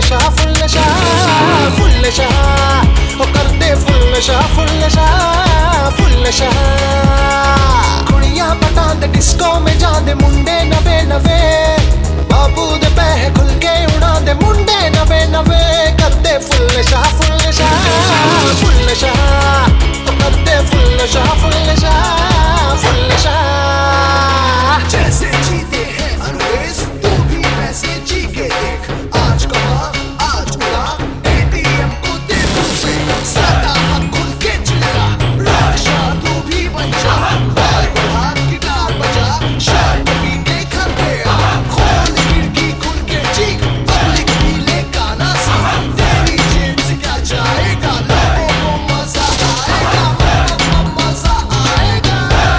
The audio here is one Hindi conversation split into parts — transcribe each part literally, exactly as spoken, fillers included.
नशा फुल नशा फुल नशा ओ करदे फुल नशा फुल नशा फुल नशा कुड़ियां पटांदे डिस्को में जांदे मुंडे नवे नवे बाबू दे पैहे खुल के उड़ांदे मुंडे नवे नवे करदे फुल नशा फुल नशा फुल नशा ओ करदे फुल नशा फुल नशा फुल नशा जैसे जीते हैं अंग्रेज तू भी वैसे जी के देख आज कहा आज उड़ा एटीएम को दे मुझे सादा हक खुल के चिल्ला रक्षा तू भी बन जा बाल बढ़ा गिटार बजा शायद भी देखा गया खोल खिड़की खुल के चीख पब्लिक भी ले गाना सी तेरी जेब से क्या जाएगा लोगों को मजा आएगा मजा आएगा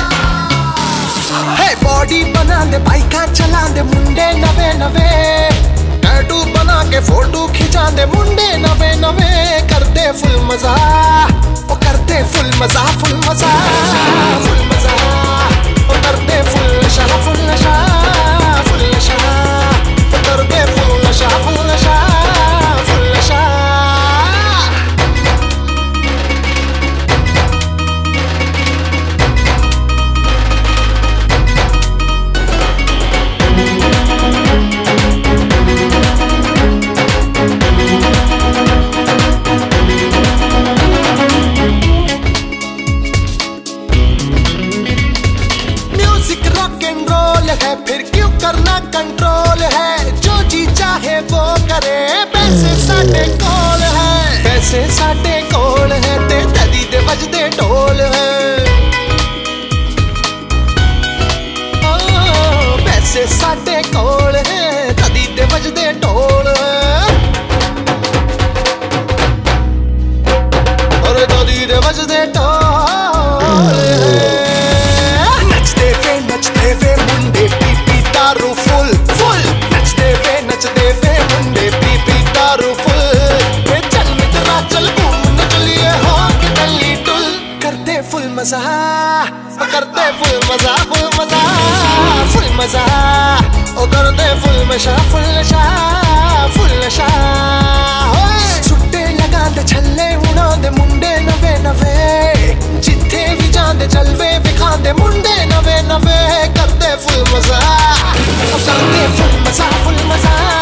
है बॉडी बना दे बाइका चला दे मुंडे नवे नवे टैटू बना के फोटो खिंचा दे मुंडे नवे नवे करते फुल मजा ओ करते फुल मजा फुल मजा फुल मजा ओ करते फुल नशा फुल नशा फुल नशा ओ करते फुल नशा फुल नशा फुल नशा है फिर क्यों करना कंट्रोल है जो जी चाहे वो करे पैसे साडे कोल है पैसे साडे कोल है ते तदी दे वजदे ढोल है ओ पैसे साडे कोल है तदी दे वजदे ढोल है और तदी दे वजदे ढोल है नचते वे नचते वे मुंडे पी पी दारू फुल फुल नचते वे नचते वे मुंडे पी पी दारू फुल वे चल मित्रा चल घूम न चलिए हो के गली टुल करते फुल मजा करते फुल मजा फुल मजा फुल मजा ओ करते फुल नशा फुल नशा फुल नशा सुट्टे लगा दे छल्ले उड़ा दे मुंडे नवे नवे जिथे भी जांदे जलवे विखांदे मुंडे नवे नवे करते फुल मजा करते फुल मजा फुल मजा